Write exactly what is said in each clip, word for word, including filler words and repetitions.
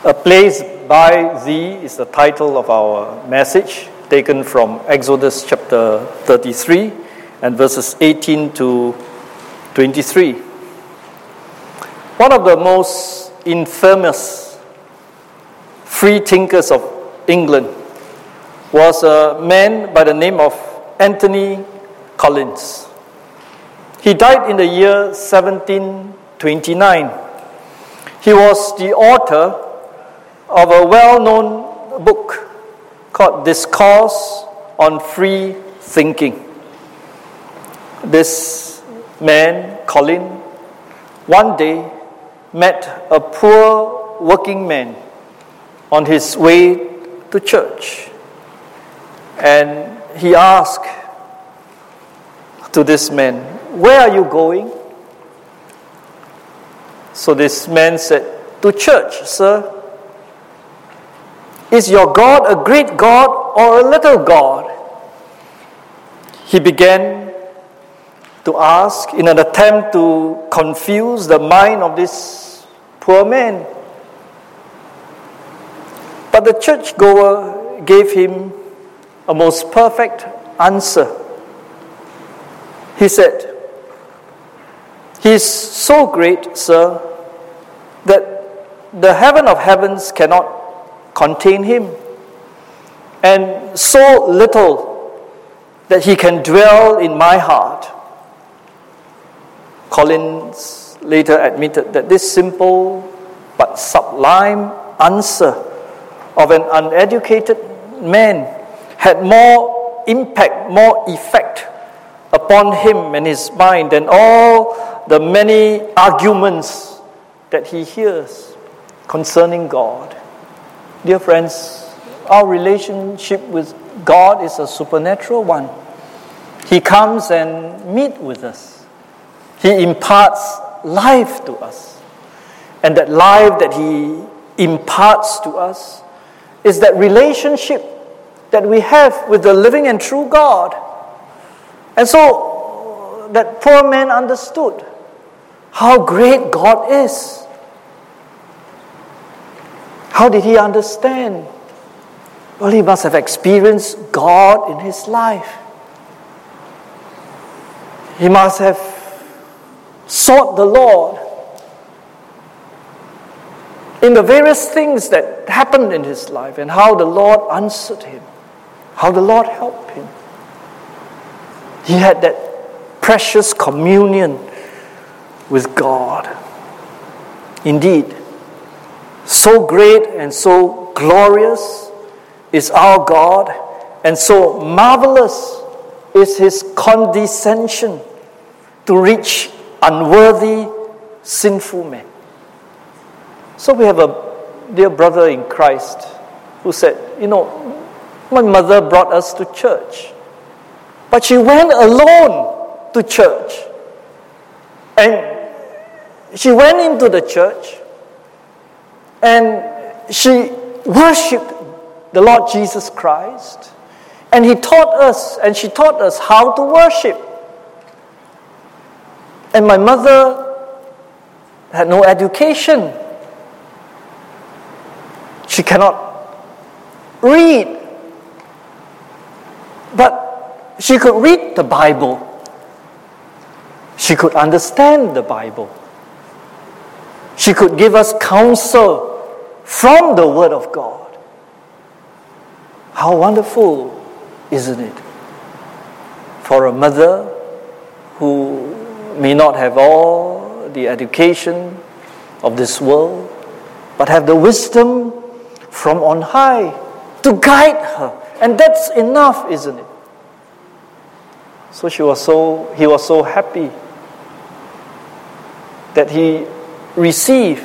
A place by thee is the title of our message, taken from Exodus chapter thirty-three and verses eighteen to twenty-three. One of the most infamous free thinkers of England was a man by the name of Anthony Collins. He died in the year seventeen twenty-nine. He was the author of a well-known book called Discourse on Free Thinking. This man, Colin, one day met a poor working man on his way to church. And he asked to this man, "Where are you going?" So this man said, "To church, sir." "Is your God a great God or a little God?" He began to ask in an attempt to confuse the mind of this poor man. But the churchgoer gave him a most perfect answer. He said, "He is so great, sir, that the heaven of heavens cannot contain him, and so little that he can dwell in my heart." Collins later admitted that this simple but sublime answer of an uneducated man had more impact, more effect upon him and his mind than all the many arguments that he hears concerning God. Dear friends, our relationship with God is a supernatural one. He comes and meets with us. He imparts life to us. And that life that He imparts to us is that relationship that we have with the living and true God. And so that poor man understood how great God is. How did he understand? Well, he must have experienced God in his life. He must have sought the Lord in the various things that happened in his life and how the Lord answered him, how the Lord helped him. He had that precious communion with God. Indeed, so great and so glorious is our God, and so marvelous is His condescension to reach unworthy, sinful men. So we have a dear brother in Christ who said, you know, my mother brought us to church, but she went alone to church. And she went into the church and she worshipped the Lord Jesus Christ. And he taught us, and she taught us how to worship. And my mother had no education. She cannot read. But she could read the Bible. She could understand the Bible. She could give us counsel from the Word of God. How wonderful, isn't it? For a mother who may not have all the education of this world, but have the wisdom from on high to guide her. And that's enough, isn't it? So she was so he was so happy that he received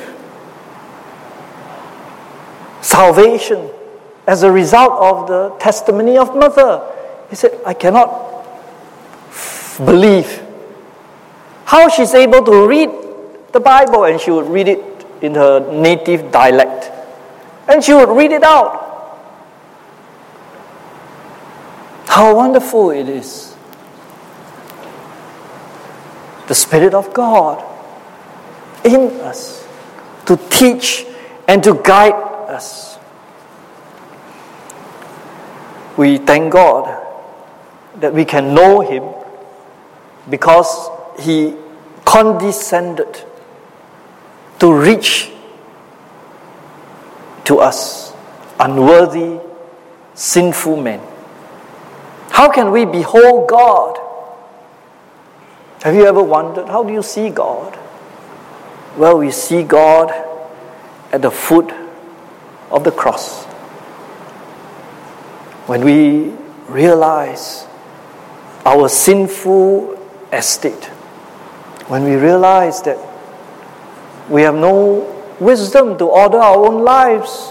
salvation as a result of the testimony of mother. He said, I cannot believe how she's able to read the Bible, and she would read it in her native dialect. And she would read it out. How wonderful it is. The Spirit of God in us to teach and to guide us. We thank God that we can know Him because He condescended to reach to us, unworthy, sinful men. How can we behold God? Have you ever wondered, how do you see God? Well, we see God at the foot of the cross. When we realize our sinful estate, when we realize that we have no wisdom to order our own lives,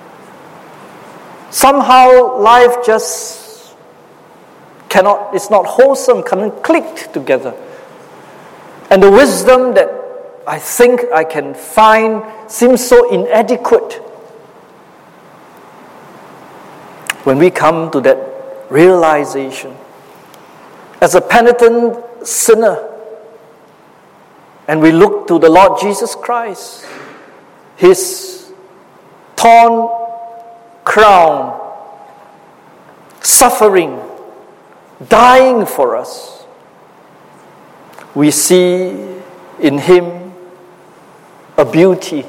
somehow life just cannot, it's not wholesome, cannot click together. And the wisdom that I think I can find seems so inadequate. When we come to that realization, as a penitent sinner, and we look to the Lord Jesus Christ, His torn crown, suffering, dying for us, we see in Him a beauty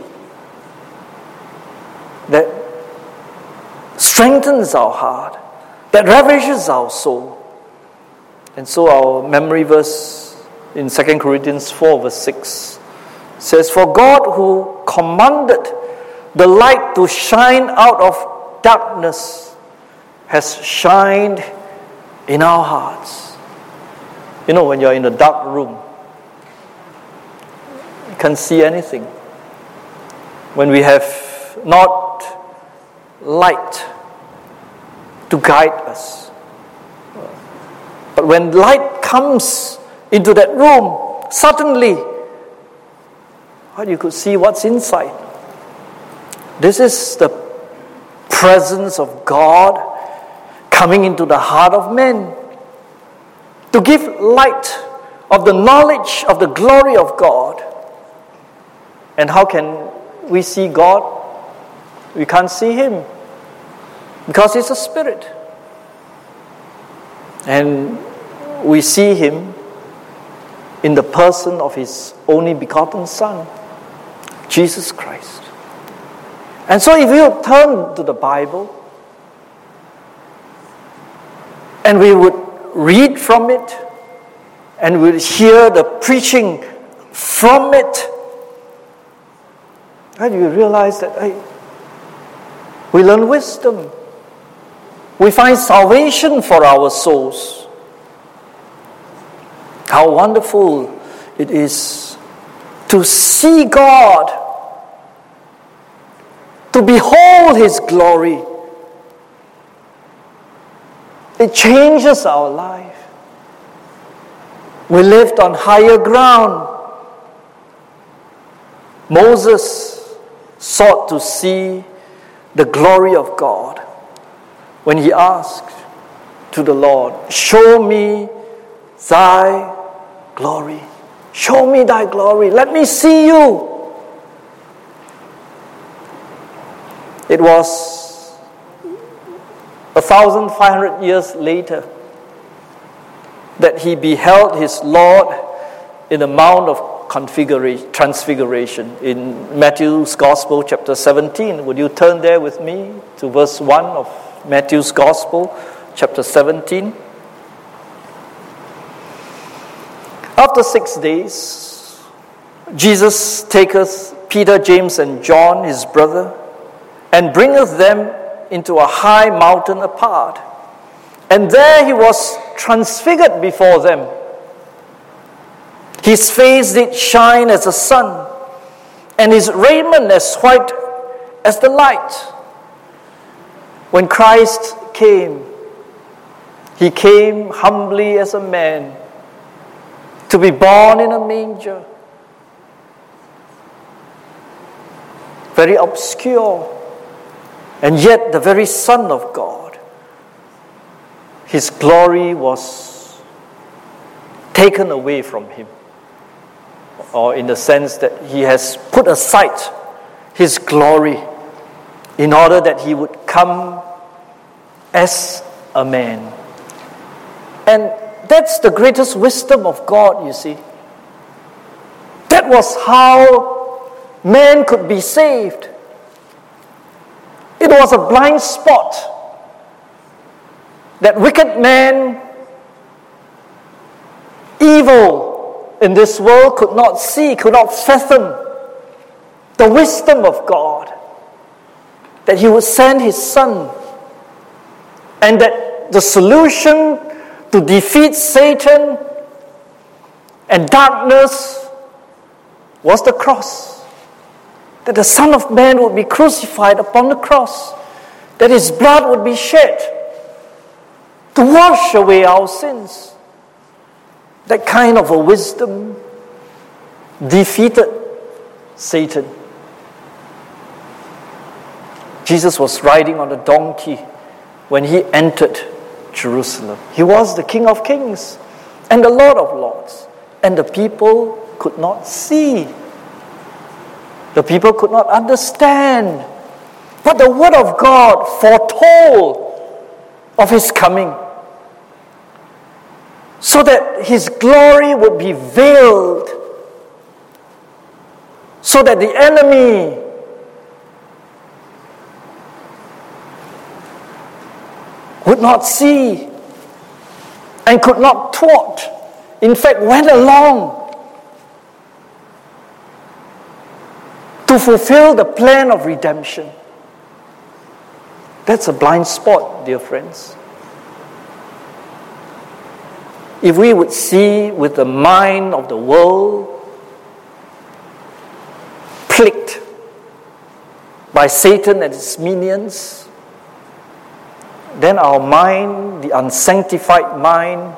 that strengthens our heart, that ravishes our soul. And so our memory verse in Second Corinthians four verse six says, "For God who commanded the light to shine out of darkness has shined in our hearts." You know, when you're in a dark room, you can't see anything. When we have not light to guide us. But when light comes into that room, suddenly, well, you could see what's inside. This is the presence of God coming into the heart of men to give light of the knowledge of the glory of God. And how can we see God? We can't see Him because He's a spirit. And we see Him in the person of His only begotten Son, Jesus Christ. And so if you turn to the Bible and we would read from it and we would hear the preaching from it, and you realize that hey, we learn wisdom. We find salvation for our souls. How wonderful it is to see God, to behold His glory. It changes our life. We lived on higher ground. Moses sought to see the glory of God when he asked to the Lord, "Show me thy glory. Show me thy glory. Let me see you." It was a thousand five hundred years later that he beheld his Lord in the Mount of Transfiguration in Matthew's Gospel, chapter seventeen. Would you turn there with me to verse one of Matthew's Gospel, chapter seventeen? After six days, Jesus taketh Peter, James, and John, his brother, and bringeth them into a high mountain apart. And there he was transfigured before them. His face did shine as the sun, and his raiment as white as the light. When Christ came, He came humbly as a man, to be born in a manger. Very obscure, and yet the very Son of God. His glory was taken away from Him, or in the sense that He has put aside His glory in order that he would come as a man. And that's the greatest wisdom of God, you see. That was how man could be saved. It was a blind spot that wicked man, evil in this world could not see, could not fathom the wisdom of God, that he would send his son, and that the solution to defeat Satan and darkness was the cross. That the Son of Man would be crucified upon the cross, that his blood would be shed to wash away our sins. That kind of a wisdom defeated Satan. Jesus was riding on a donkey when he entered Jerusalem. He was the King of Kings and the Lord of Lords, and the people could not see. The people could not understand. But the Word of God foretold of his coming, so that his glory would be veiled, so that the enemy would not see and could not thwart. In fact, went along to fulfill the plan of redemption. That's a blind spot, dear friends. If we would see with the mind of the world, plagued by Satan and his minions, then our mind, the unsanctified mind,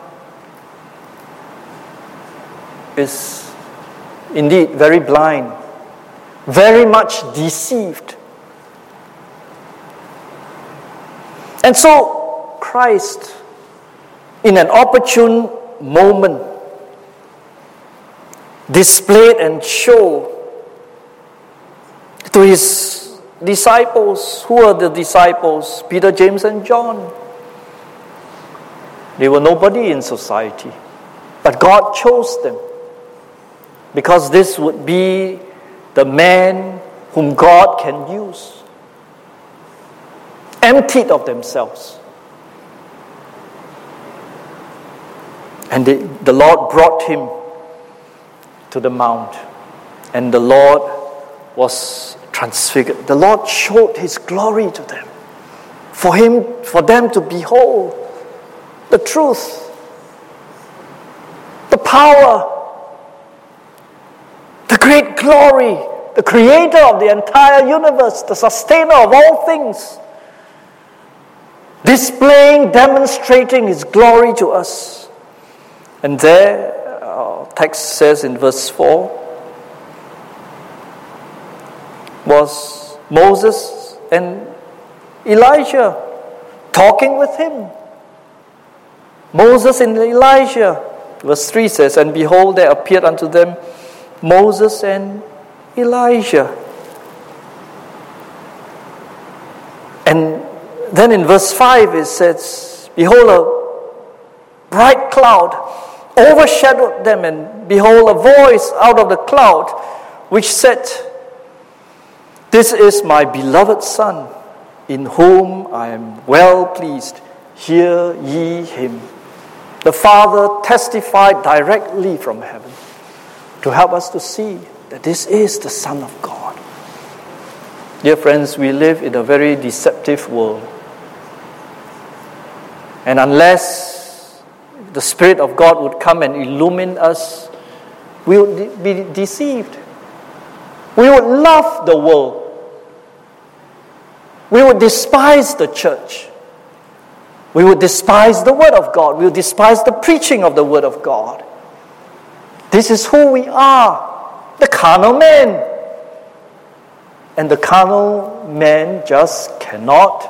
is indeed very blind, very much deceived. And so Christ, in an opportune moment, displayed and showed to his disciples. Who are the disciples? Peter, James, and John. They were nobody in society, but God chose them, because this would be the man whom God can use. Emptied of themselves. And the, the Lord brought him to the mount, and the Lord was transfigured. The Lord showed his glory to them, for him, for them to behold the truth, the power, the great glory, the creator of the entire universe, the sustainer of all things, displaying, demonstrating his glory to us. And there, our text says in verse four, was Moses and Elijah talking with him. Moses and Elijah. Verse three says, and behold, there appeared unto them Moses and Elijah. And then in verse five it says, behold, a bright cloud overshadowed them, and behold, a voice out of the cloud which said, this is my beloved Son, in whom I am well pleased. Hear ye him. The Father testified directly from heaven to help us to see that this is the Son of God. Dear friends, we live in a very deceptive world. And unless the Spirit of God would come and illumine us, we would be deceived. We would love the world. We would despise the church. We would despise the Word of God. We would despise the preaching of the Word of God. This is who we are, the carnal man. And the carnal man just cannot,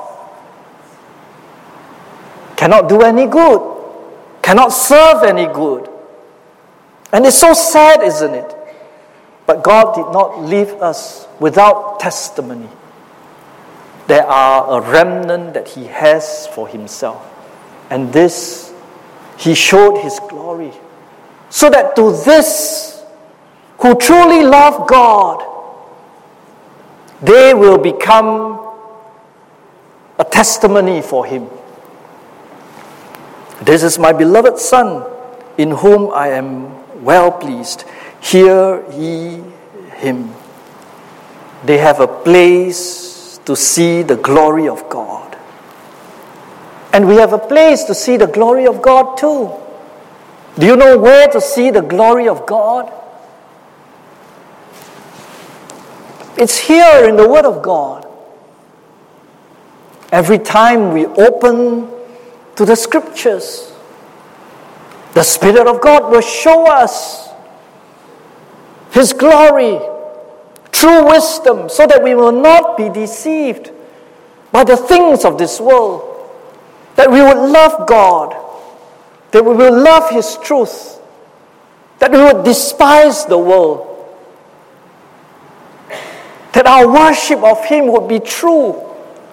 cannot do any good, cannot serve any good. And it's so sad, isn't it? But God did not leave us without testimony there are a remnant that he has for himself. And this, he showed his glory. So that to this, who truly love God, they will become a testimony for him. This is my beloved Son, in whom I am well pleased. Hear ye him. They have a place to see the glory of God. And we have a place to see the glory of God too. Do you know where to see the glory of God? It's here in the Word of God. Every time we open to the Scriptures, the Spirit of God will show us His glory, true wisdom, so that we will not be deceived by the things of this world, that we would love God, that we will love His truth, that we would despise the world, that our worship of Him would be true.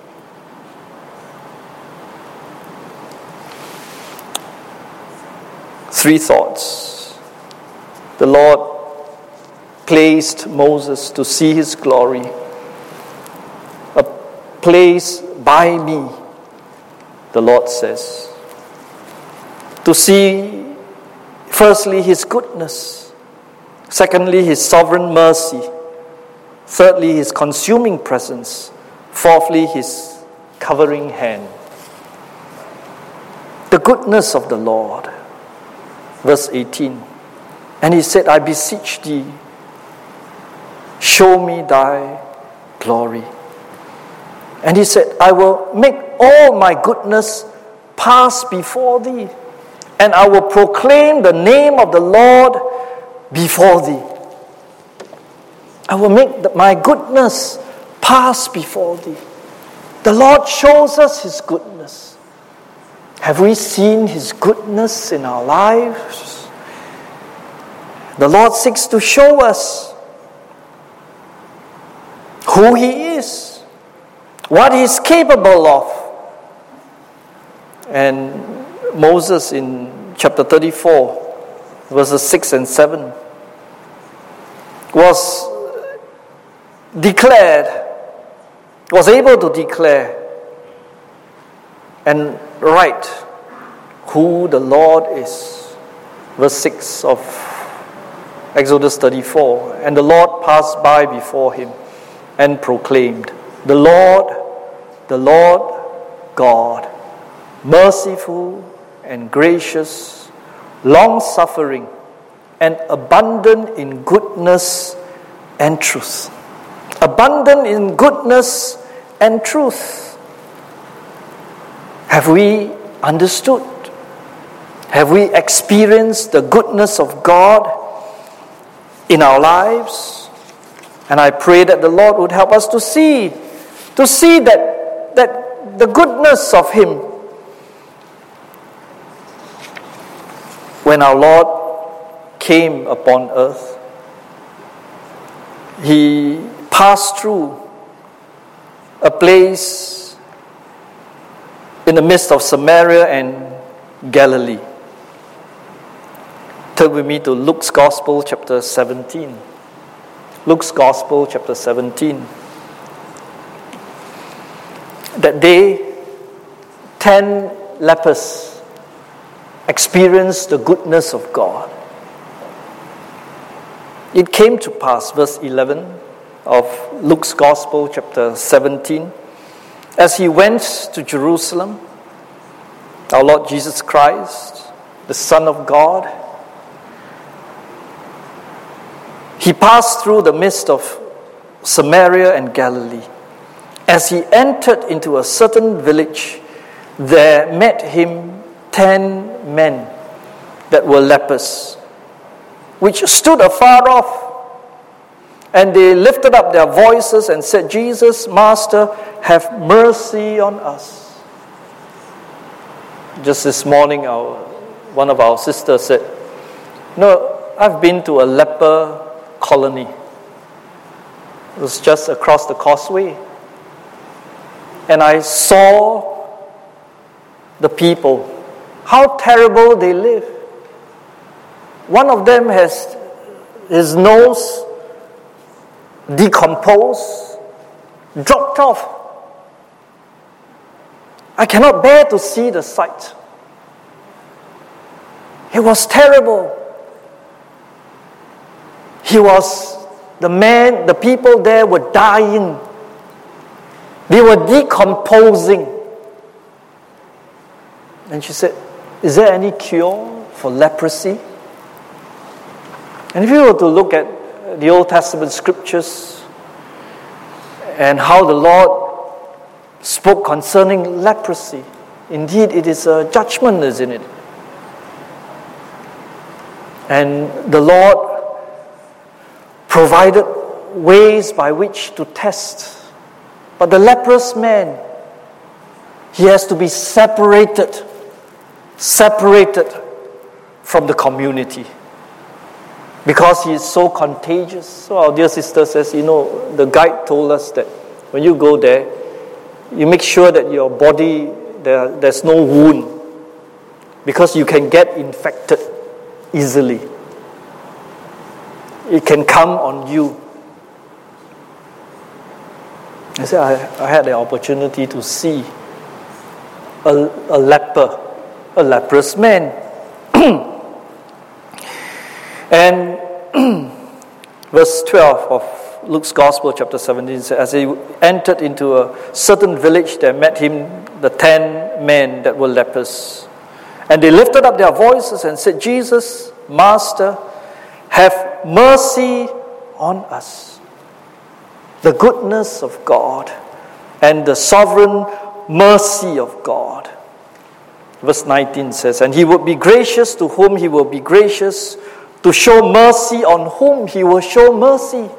Three thoughts. The Lord placed Moses to see His glory. A place by me, the Lord says. To see, firstly, His goodness. Secondly, His sovereign mercy. Thirdly, His consuming presence. Fourthly, His covering hand. The goodness of the Lord. Verse eighteen. And He said, I beseech thee, show me thy glory. And He said, I will make all my goodness pass before thee, and I will proclaim the name of the Lord before thee. I will make my goodness pass before thee. The Lord shows us His goodness. Have we seen His goodness in our lives? The Lord seeks to show us who He is, what He is capable of. And Moses in chapter thirty-four, verses six and seven, was declared, was able to declare and write who the Lord is. Verse six of Exodus thirty-four. And the Lord passed by before him and proclaimed, the Lord, the Lord God, merciful and gracious, long-suffering, and abundant in goodness and truth. Abundant in goodness and truth. Have we understood? Have we experienced the goodness of God in our lives? And I pray that the Lord would help us to see, to see that, that the goodness of Him. When our Lord came upon earth, He passed through a place in the midst of Samaria and Galilee. Turn with me to Luke's Gospel, chapter seventeen. Luke's Gospel, chapter seventeen. That day, ten lepers experienced the goodness of God. It came to pass, verse eleven of Luke's Gospel, chapter seventeen, as He went to Jerusalem, our Lord Jesus Christ, the Son of God, He passed through the midst of Samaria and Galilee. As He entered into a certain village, there met Him ten men that were lepers, which stood afar off. And they lifted up their voices and said, Jesus, Master, have mercy on us. Just this morning, our, one of our sisters said, no, I've been to a leper colony. It was just across the causeway. and I saw the people, how terrible they live. One of them has his nose decomposed, dropped off. I cannot bear to see the sight. It was terrible. He was, the man, the people there were dying. They were decomposing. And she said, is there any cure for leprosy? And if you were to look at the Old Testament scriptures and how the Lord spoke concerning leprosy, indeed it is a judgment, isn't it? And the Lord provided ways by which to test. But the leprous man, he has to be separated, separated from the community because he is so contagious. So our dear sister says, you know, the guide told us that when you go there, you make sure that your body, there, there's no wound because you can get infected easily. It can come on you. I said, I, I had the opportunity to see a, a leper, a leprous man. And verse twelve of Luke's Gospel, chapter seventeen, says, as he entered into a certain village, there met him the ten men that were lepers. And they lifted up their voices and said, Jesus, Master, have mercy on us. The goodness of God and the sovereign mercy of God. Verse nineteen says, and he would be gracious to whom he will be gracious, to show mercy on whom he will show mercy.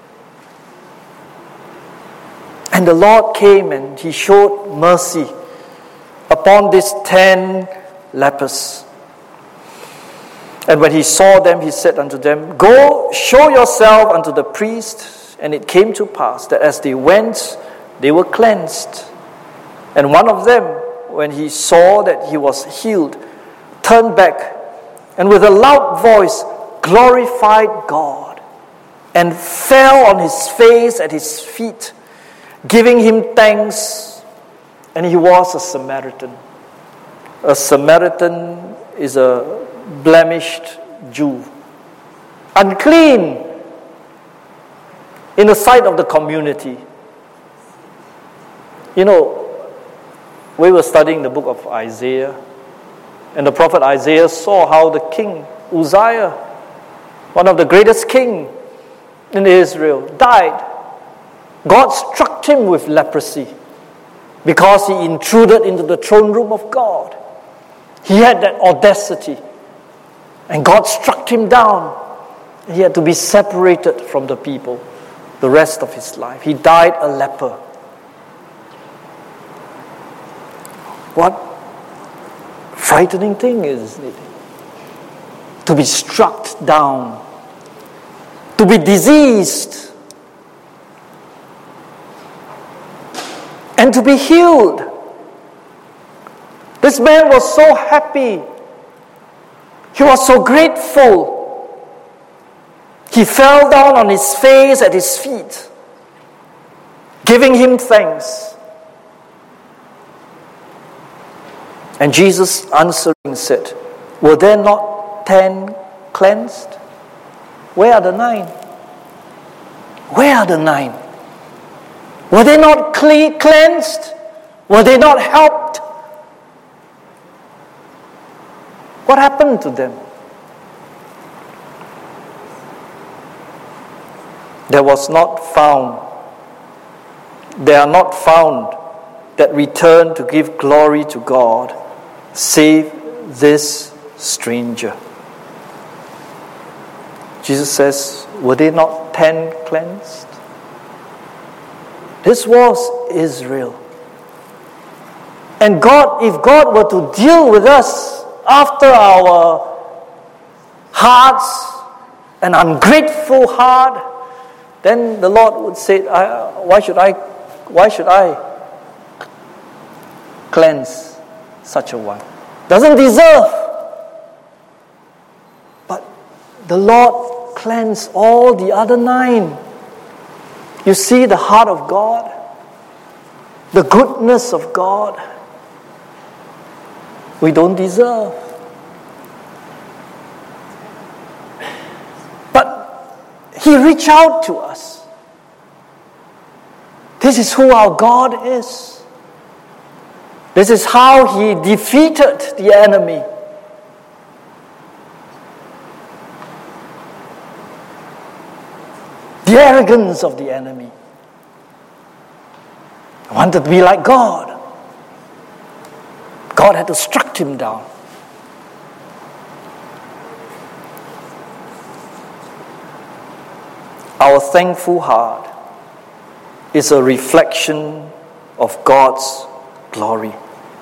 And the Lord came and he showed mercy upon these ten lepers. And when he saw them, he said unto them, go, show yourself unto the priest. And it came to pass that as they went, they were cleansed. And one of them, when he saw that he was healed, turned back, and with a loud voice glorified God, and fell on his face at his feet, giving him thanks. And he was a Samaritan. A Samaritan is a blemished Jew, unclean in the sight of the community. You know, we were studying the book of Isaiah, and the prophet Isaiah saw how the king Uzziah, one of the greatest king in Israel, died. God struck him with leprosy because he intruded into the throne room of God. He had that audacity, and God struck him down. He had to be separated from the people the rest of his life. He died a leper. What frightening thing is it? To be struck down, to be diseased, and to be healed. This man was so happy. He was so grateful. He fell down on his face at his feet, giving him thanks. And Jesus answering said, were there not ten cleansed? Where are the nine? Where are the nine? Were they not cle- cleansed? Were they not helped? What happened to them? There was not found, they are not found that return to give glory to God, save this stranger. Jesus says, were they not ten cleansed? This was Israel. And God, if God were to deal with us after our hearts, an ungrateful heart, then the Lord would say, I, why should I, why should I cleanse such a one. Doesn't deserve. But the Lord cleansed all the other nine. You see the heart of God, the goodness of God. We don't deserve. But He reached out to us. This is who our God is. This is how He defeated the enemy. The arrogance of the enemy. He wanted to be like God. God had to strike him down. Our thankful heart is a reflection of God's glory.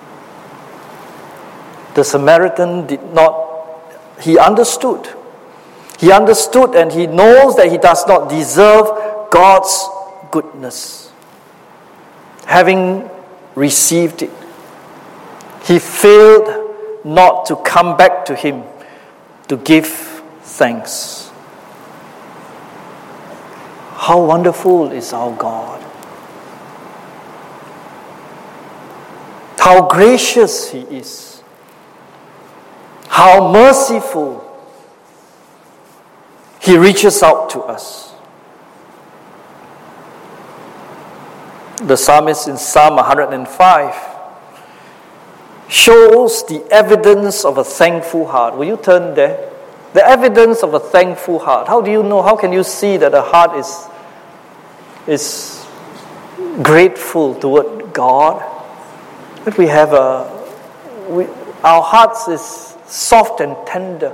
The Samaritan did not, he understood. He understood and he knows that he does not deserve God's goodness. Having received it, he failed not to come back to Him to give thanks. How wonderful is our God. How gracious He is. How merciful. He reaches out to us. The psalmist in Psalm one hundred five shows the evidence of a thankful heart. Will you turn there? The evidence of a thankful heart. How do you know? How can you see that a heart is, is grateful toward God? That we have a, we, our hearts is soft and tender.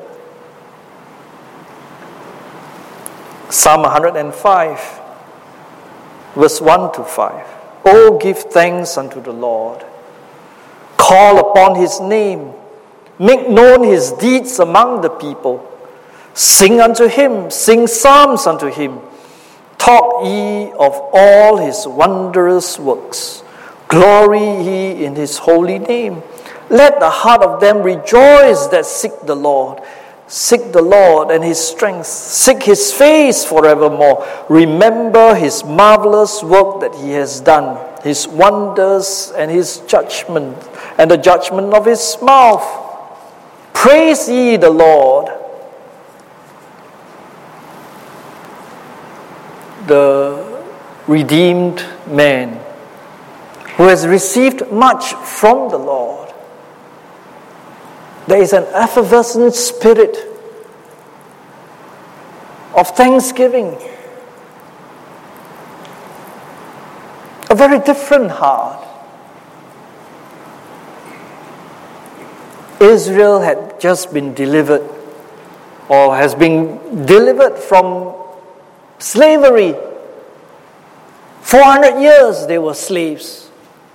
Psalm one hundred five, verse one to five. Oh, give thanks unto the Lord. Call upon His name. Make known His deeds among the people. Sing unto Him. Sing psalms unto Him. Talk ye of all His wondrous works. Glory ye in His holy name. Let the heart of them rejoice that seek the Lord. Seek the Lord and His strength. Seek His face forevermore. Remember His marvelous work that He has done, His wonders and His judgment, and the judgment of His mouth. Praise ye the Lord. The redeemed man who has received much from the Lord. There is an effervescent spirit of thanksgiving. A very different heart. Israel had just been delivered or has been delivered from slavery. four hundred years they were slaves.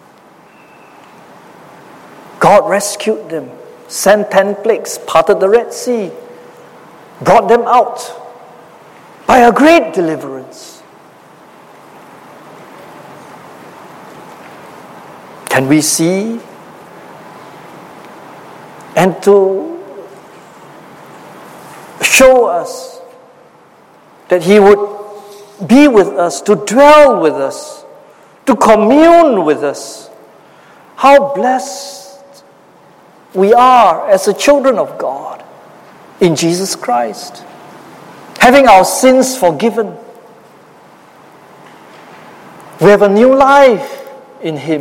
God rescued them. Sent ten plagues, parted the Red Sea, brought them out by a great deliverance. Can we see and to show us that He would be with us, to dwell with us, to commune with us? How blessed we are as the children of God in Jesus Christ, having our sins forgiven. We have a new life in Him,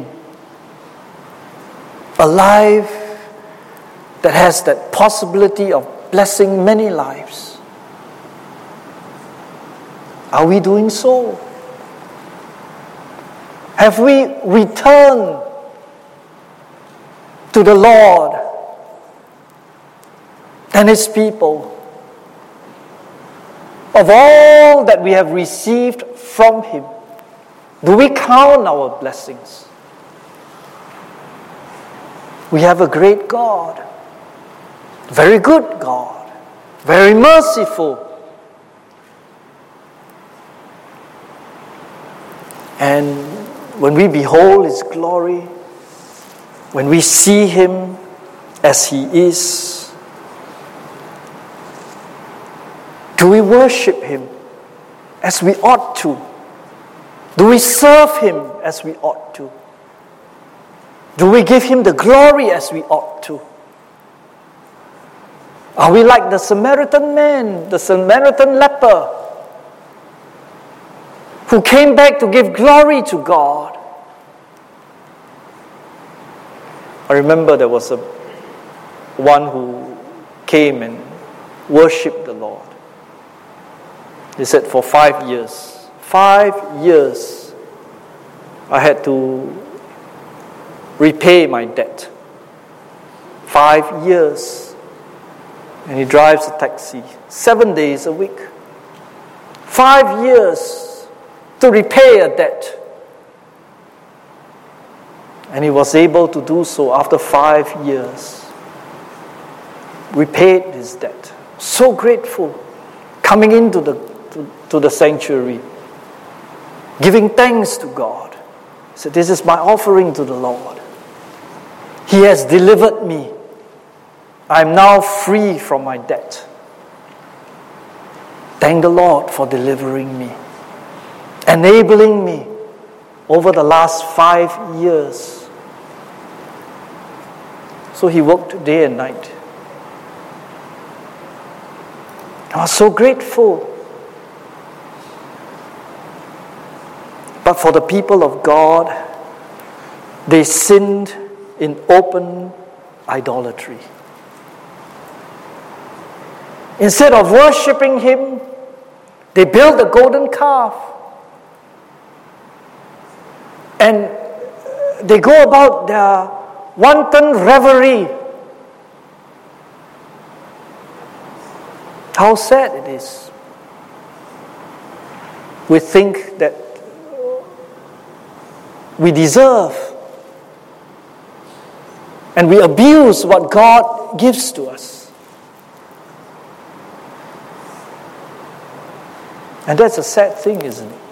a life that has that possibility of blessing many lives. Are we doing so? Have we returned to the Lord and His people of all that we have received from Him? Do we count our blessings? We have a great God, very good God, very merciful. And when we behold His glory, when we see Him as He is, do we worship Him as we ought to? Do we serve Him as we ought to? Do we give Him the glory as we ought to? Are we like the Samaritan man, the Samaritan leper, who came back to give glory to God? I remember there was a one who came and worshipped the Lord. He said, for five years, five years, I had to repay my debt. Five years. And he drives a taxi seven days a week. Five years to repay a debt. And he was able to do so after five years. Repaid his debt. So grateful. Coming into the, to, to the sanctuary. Giving thanks to God. He said, this is my offering to the Lord. He has delivered me. I am now free from my debt. Thank the Lord for delivering me, enabling me over the last five years. So he worked day and night. I was so grateful. But for the people of God, they sinned in open idolatry. Instead of worshipping Him, they built a golden calf. And they go about their wanton revelry. How sad it is. We think that we deserve, and we abuse what God gives to us. And that's a sad thing, isn't it?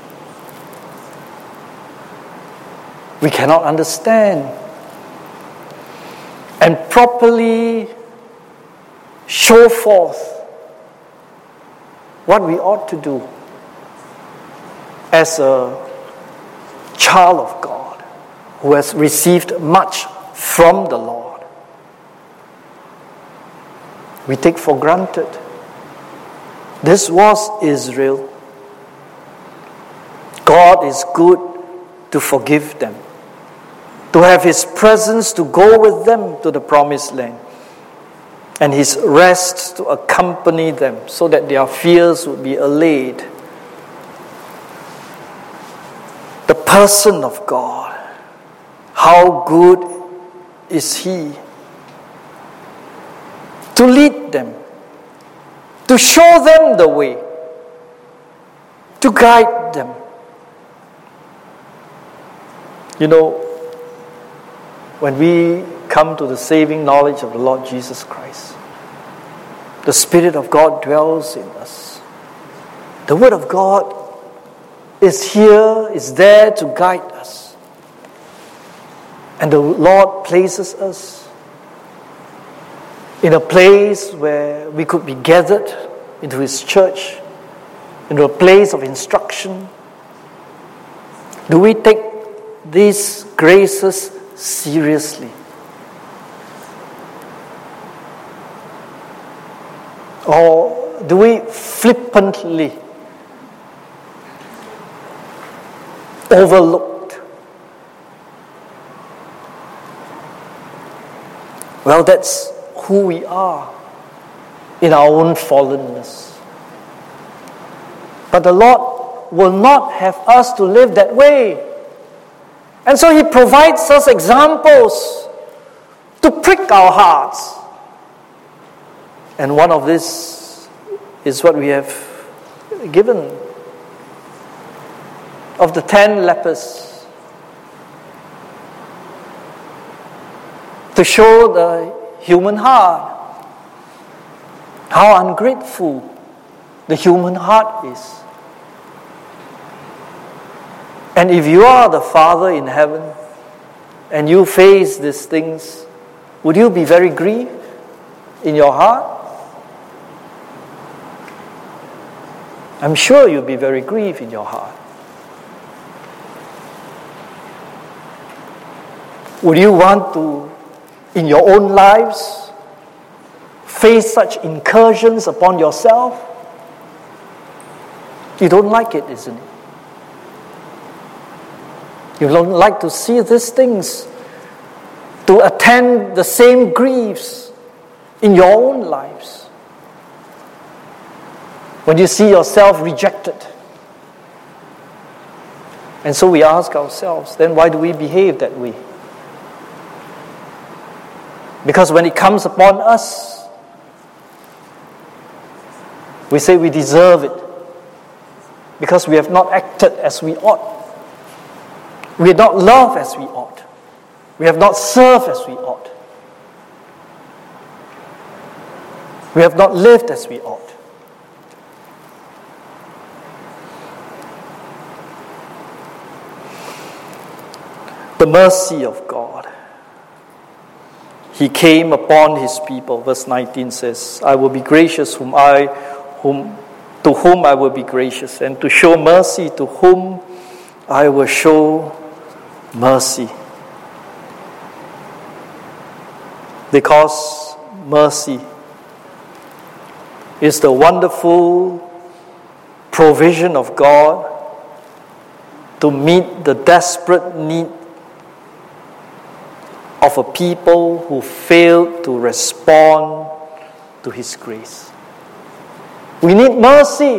We cannot understand and properly show forth what we ought to do as a child of God who has received much from the Lord. We take for granted. This was Israel. God is good to forgive them, to have His presence to go with them to the promised land, and His rest to accompany them so that their fears would be allayed. The person of God, how good is He to lead them, to show them the way, to guide them. You know, when we come to the saving knowledge of the Lord Jesus Christ, the Spirit of God dwells in us. The Word of God is here, is there to guide us. And the Lord places us in a place where we could be gathered into His church, into a place of instruction. Do we take these graces seriously? Or do we flippantly overlook? Well, that's who we are in our own fallenness. But the Lord will not have us to live that way. And so He provides us examples to prick our hearts. And one of this is what we have given of the ten lepers, to show the human heart, how ungrateful the human heart is. And if you are the Father in heaven, and you face these things, would you be very grieved in your heart? I'm sure you'll be very grieved in your heart. Would you want to, in your own lives, face such incursions upon yourself? You don't like it, isn't it? You don't like to see these things, to attend the same griefs in your own lives. When you see yourself rejected. And so we ask ourselves, then why do we behave that way? Because when it comes upon us, we say we deserve it because we have not acted as we ought. We have not loved as we ought. We have not served as we ought. We have not lived as we ought. The mercy of God. He came upon his people. Verse nineteen says, I will be gracious whom I, whom, to whom I will be gracious, and to show mercy to whom I will show mercy. Because mercy is the wonderful provision of God to meet the desperate need of a people who failed to respond to His grace. We need mercy.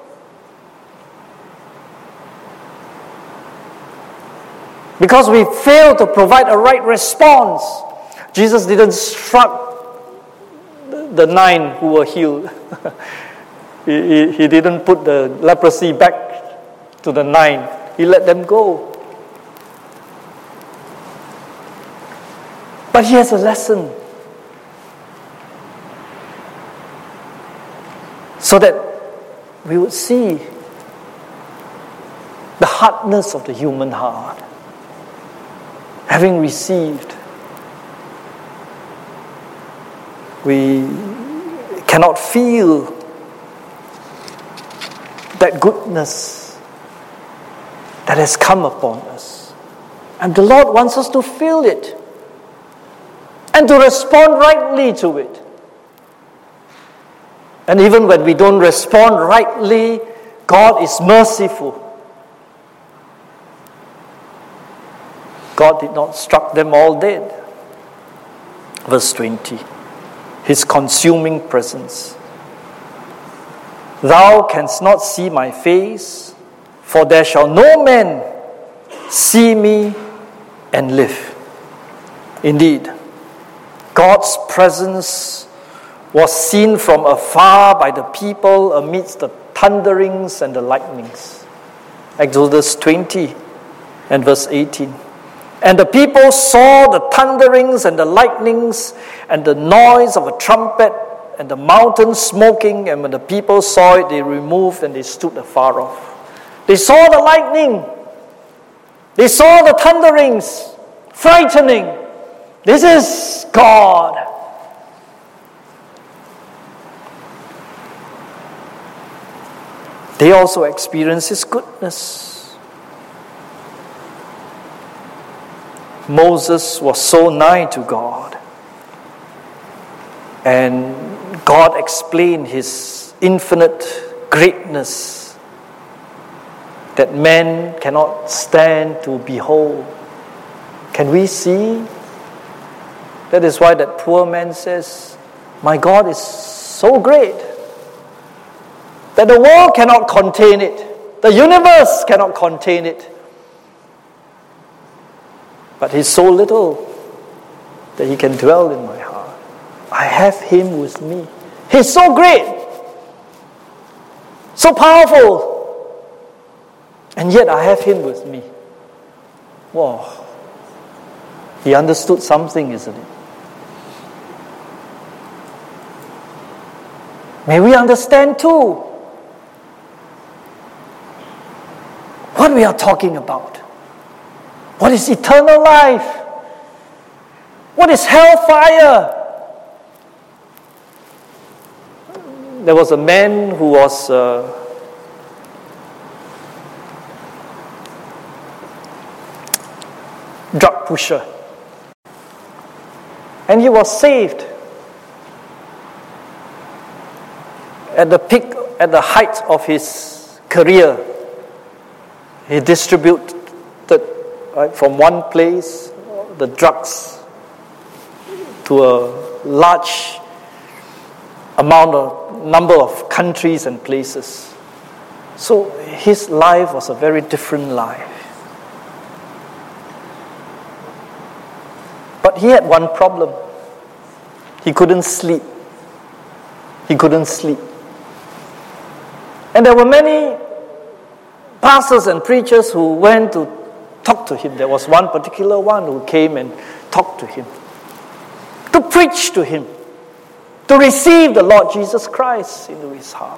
Because we failed to provide a right response. Jesus didn't struck the nine who were healed. he, he, he didn't put the leprosy back to the nine. He let them go. But he has a lesson. So that we would see the hardness of the human heart. Having received, we cannot feel that goodness that has come upon us. And the Lord wants us to feel it and to respond rightly to it. And even when we don't respond rightly, God is merciful. God did not struck them all dead. Verse twenty. His consuming presence. Thou canst not see my face, for there shall no man see me and live. Indeed, God's presence was seen from afar by the people amidst the thunderings and the lightnings. Exodus twenty and verse eighteen. And the people saw the thunderings and the lightnings and the noise of a trumpet and the mountain smoking, and when the people saw it, they removed and they stood afar off. They saw the lightning. They saw the thunderings, frightening. This is God. They also experienced His goodness. Moses was so nigh to God, and God explained His infinite greatness that man cannot stand to behold. Can we see? That is why that poor man says, my God is so great that the world cannot contain it. The universe cannot contain it. But He's so little that He can dwell in my heart. I have Him with me. He's so great, so powerful, and yet I have Him with me. Wow. He understood something, isn't it? May we understand too what we are talking about. What is eternal life? What is hellfire? There was a man who was uh, drug pusher, and he was saved at the peak, at the height of his career. He distributed, right, from one place the drugs to a large amount of number of countries and places. So his life was a very different life. But he had one problem. He couldn't sleep. He couldn't sleep. And there were many pastors and preachers who went to talk to him. There was one particular one who came and talked to him, to preach to him, to receive the Lord Jesus Christ into his heart.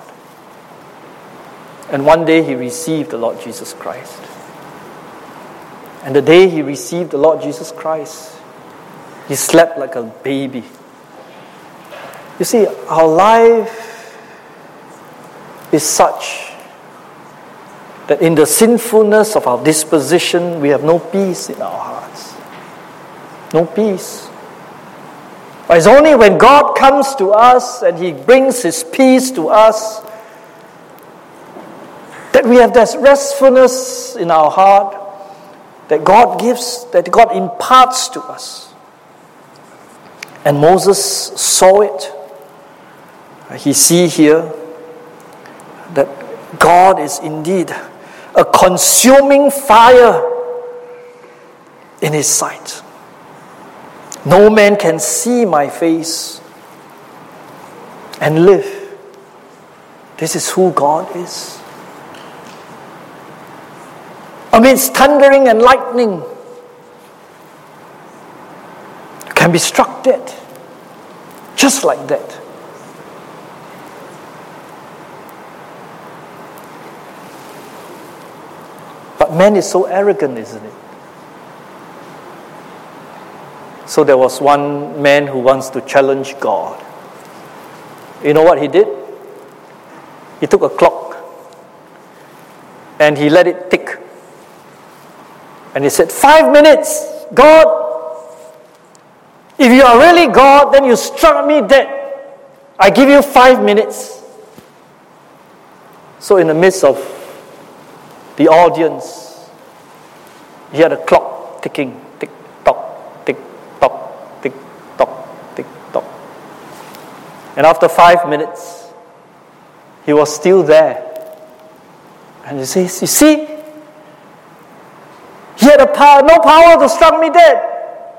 And one day he received the Lord Jesus Christ. And the day he received the Lord Jesus Christ, he slept like a baby. You see, our life is such that in the sinfulness of our disposition, we have no peace in our hearts. No peace. But it's only when God comes to us and He brings His peace to us that we have that restfulness in our heart that God gives, that God imparts to us. And Moses saw it. He see here that God is indeed a consuming fire in His sight. No man can see my face and live. This is who God is. Amidst thundering and lightning, you can be struck dead. Just like that. But man is so arrogant, isn't it? So there was one man who wants to challenge God. You know what he did? He took a clock and he let it tick. And he said, five minutes, God, if you are really God, then you struck me dead. I give you five minutes. So in the midst of the audience, he had a clock ticking, tick tock, tick tock, tick tock, tick tock. And after five minutes, he was still there. And he says, you see, he had a power, no power to strike me dead.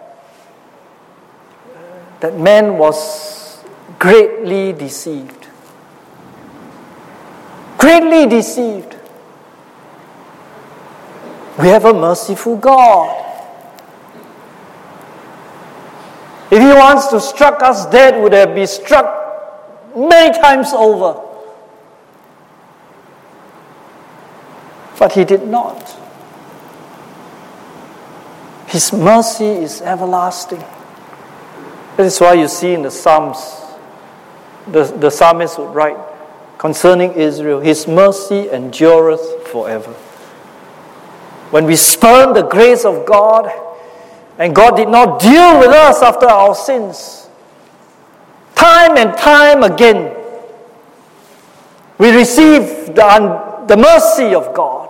That man was greatly deceived. Greatly deceived. We have a merciful God. If He wants to strike us dead, would have been struck many times over. But He did not. His mercy is everlasting. That is why you see in the Psalms, the, the psalmist would write concerning Israel, His mercy endureth forever. When we spurn the grace of God, and God did not deal with us after our sins, time and time again, we receive the, the mercy of God.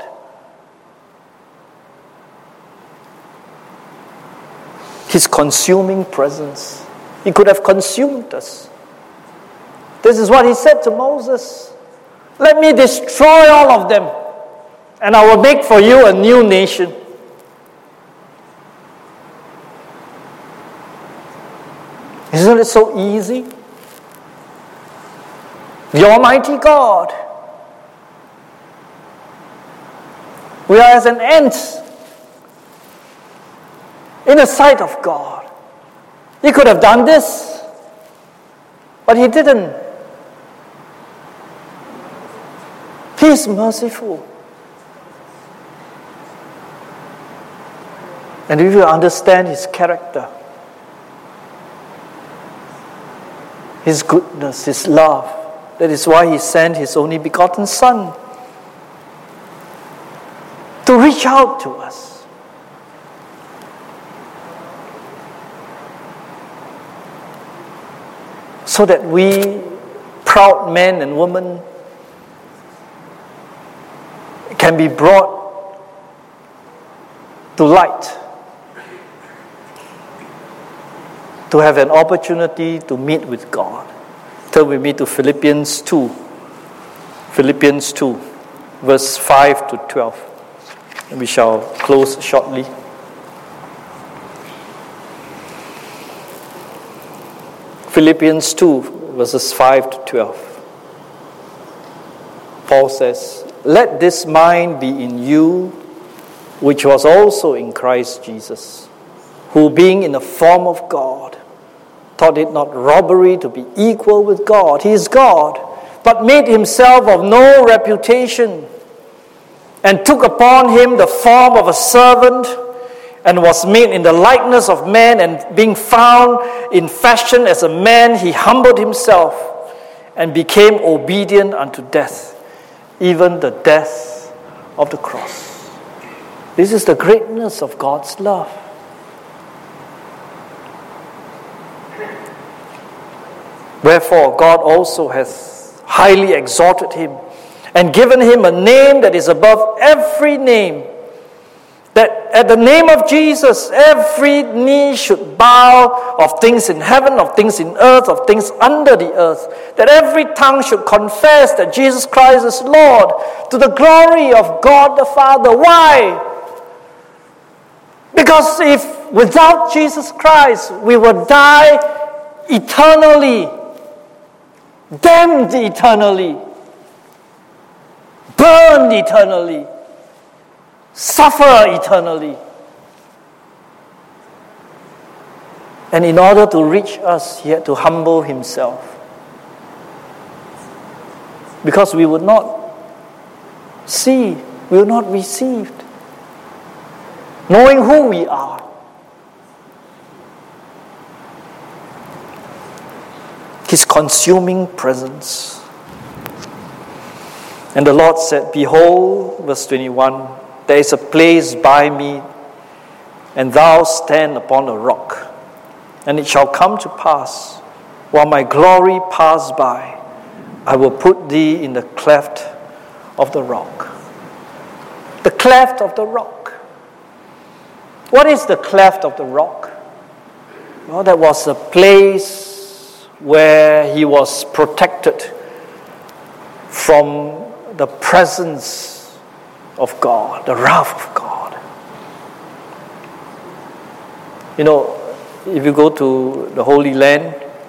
His consuming presence. He could have consumed us. This is what He said to Moses. Let me destroy all of them, and I will make for you a new nation. Isn't it so easy? The Almighty God. We are as an ant in the sight of God. He could have done this, but He didn't. He is merciful. And if you understand His character, His goodness, His love. That is why He sent His only begotten Son to reach out to us. So that we, proud men and women, can be brought to light, to have an opportunity to meet with God. Turn with me to Philippians two. Philippians two, verse five to twelve. And we shall close shortly. Philippians two, verses five to twelve. Paul says, "Let this mind be in you, which was also in Christ Jesus, who being in the form of God, thought it not robbery to be equal with God. He is God, but made himself of no reputation, and took upon him the form of a servant, and was made in the likeness of men, and being found in fashion as a man, he humbled himself, and became obedient unto death, even the death of the cross." This is the greatness of God's love. Wherefore God also hath highly exalted him, and given him a name that is above every name, that at the name of Jesus every knee should bow, of things in heaven, of things in earth, of things under the earth, that every tongue should confess that Jesus Christ is Lord, to the glory of God the Father. Why? Because if without Jesus Christ we would die eternally, damned eternally, burned eternally, suffer eternally. And in order to reach us, he had to humble himself, because we would not see, we would not receive, knowing who we are. His consuming presence. And the Lord said, "Behold," verse twenty-one, "there is a place by me, and thou stand upon a rock. And it shall come to pass, while my glory pass by, I will put thee in the cleft of the rock." The cleft of the rock. What is the cleft of the rock? Well, that was a place where he was protected from the presence of God, the wrath of God. You know, if you go to the Holy Land,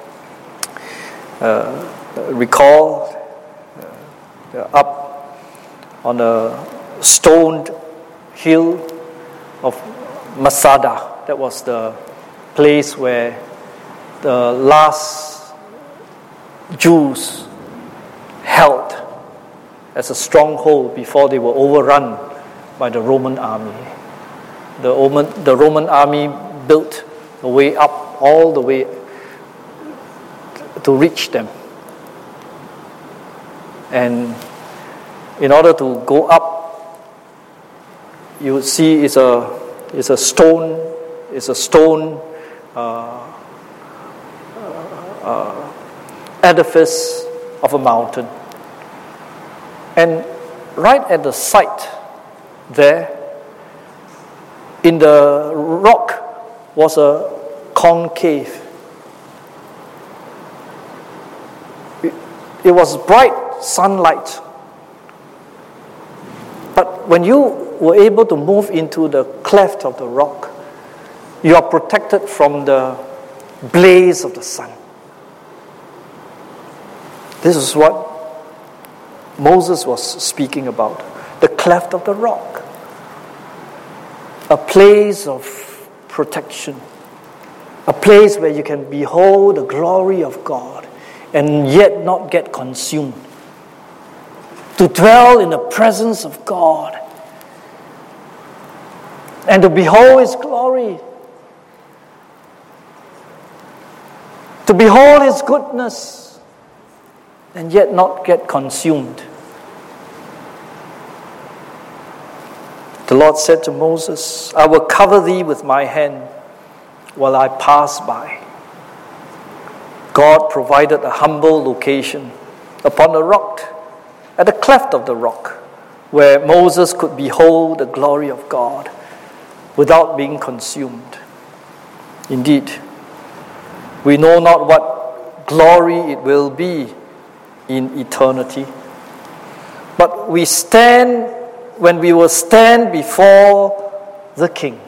uh, recall uh, up on a stoned hill of Masada. That was the place where the last Jews held as a stronghold before they were overrun by the Roman army. The Roman, the Roman army built a way up, all the way to reach them. And in order to go up, you would see it's a it's a stone, it's a stone uh, uh, edifice of a mountain. And right at the site there, in the rock was a concave. It, it was bright sunlight. But when you were able to move into the cleft of the rock, you are protected from the blaze of the sun. This is what Moses was speaking about. The cleft of the rock. A place of protection. A place where you can behold the glory of God and yet not get consumed. To dwell in the presence of God and to behold His glory. to behold His goodness and yet not get consumed. The Lord said to Moses, I will cover thee with my hand while I pass by. God provided a humble location upon a rock, at the cleft of the rock, where Moses could behold the glory of God without being consumed. Indeed, we know not what glory it will be in eternity, but we stand when we will stand before the King.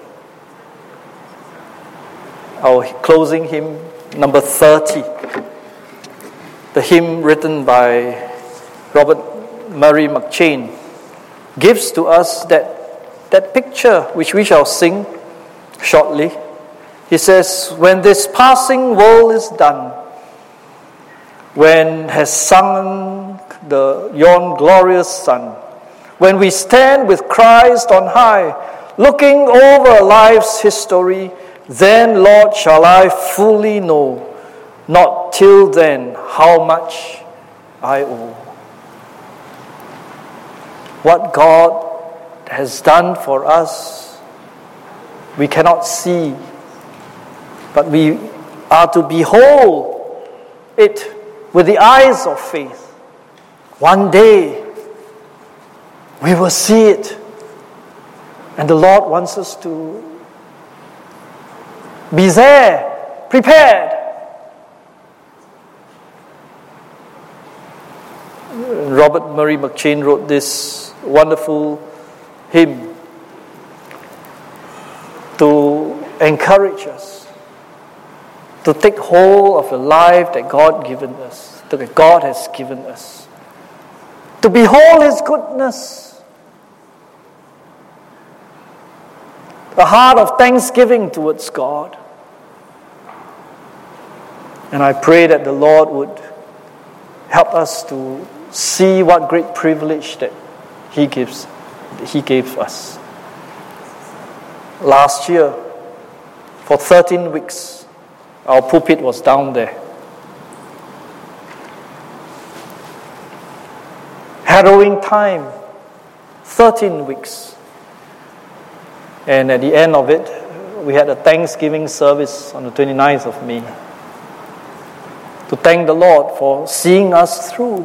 Our closing hymn, number thirty, the hymn written by Robert Murray McCheyne, gives to us that, that picture which we shall sing shortly. He says, when this passing world is done, when has sung the yon glorious sun, when we stand with Christ on high, looking over life's history, then, Lord, shall I fully know, not till then, how much I owe. What God has done for us, we cannot see, but we are to behold it with the eyes of faith. One day, we will see it. And the Lord wants us to be there, prepared. Robert Murray McCheyne wrote this wonderful hymn to encourage us to take hold of the life that God given us, that God has given us, to behold His goodness, a heart of thanksgiving towards God. And I pray that the Lord would help us to see what great privilege that He gives, that He gave us. Last year, for thirteen weeks, our pulpit was down there. Harrowing time, thirteen weeks. And at the end of it, we had a Thanksgiving service on the twenty-ninth of May to thank the Lord for seeing us through.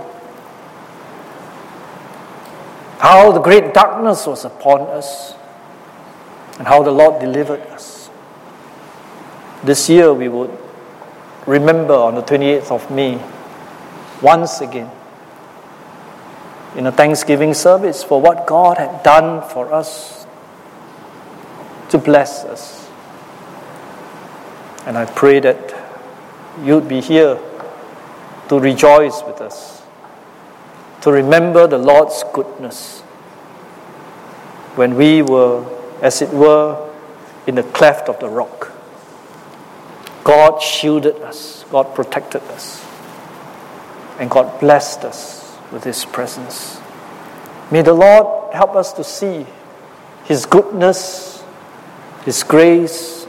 How the great darkness was upon us and how the Lord delivered us. This year we would remember on the twenty-eighth of May once again in a Thanksgiving service for what God had done for us, to bless us. And I pray that you'd be here to rejoice with us, to remember the Lord's goodness when we were, as it were, in the cleft of the rock. God shielded us, God protected us, and God blessed us with His presence. May the Lord help us to see His goodness, His grace,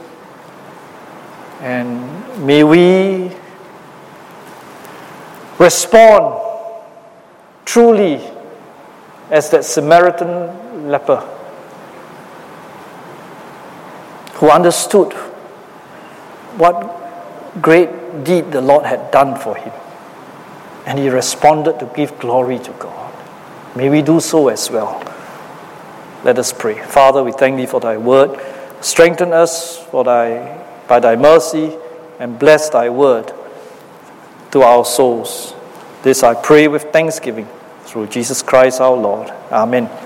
and may we respond truly as that Samaritan leper who understood what great deed the Lord had done for him, and he responded to give glory to God. May we do so as well. Let us pray. Father, we thank Thee for Thy word. Strengthen us for thy, by Thy mercy, and bless Thy word to our souls. This I pray with thanksgiving through Jesus Christ our Lord. Amen.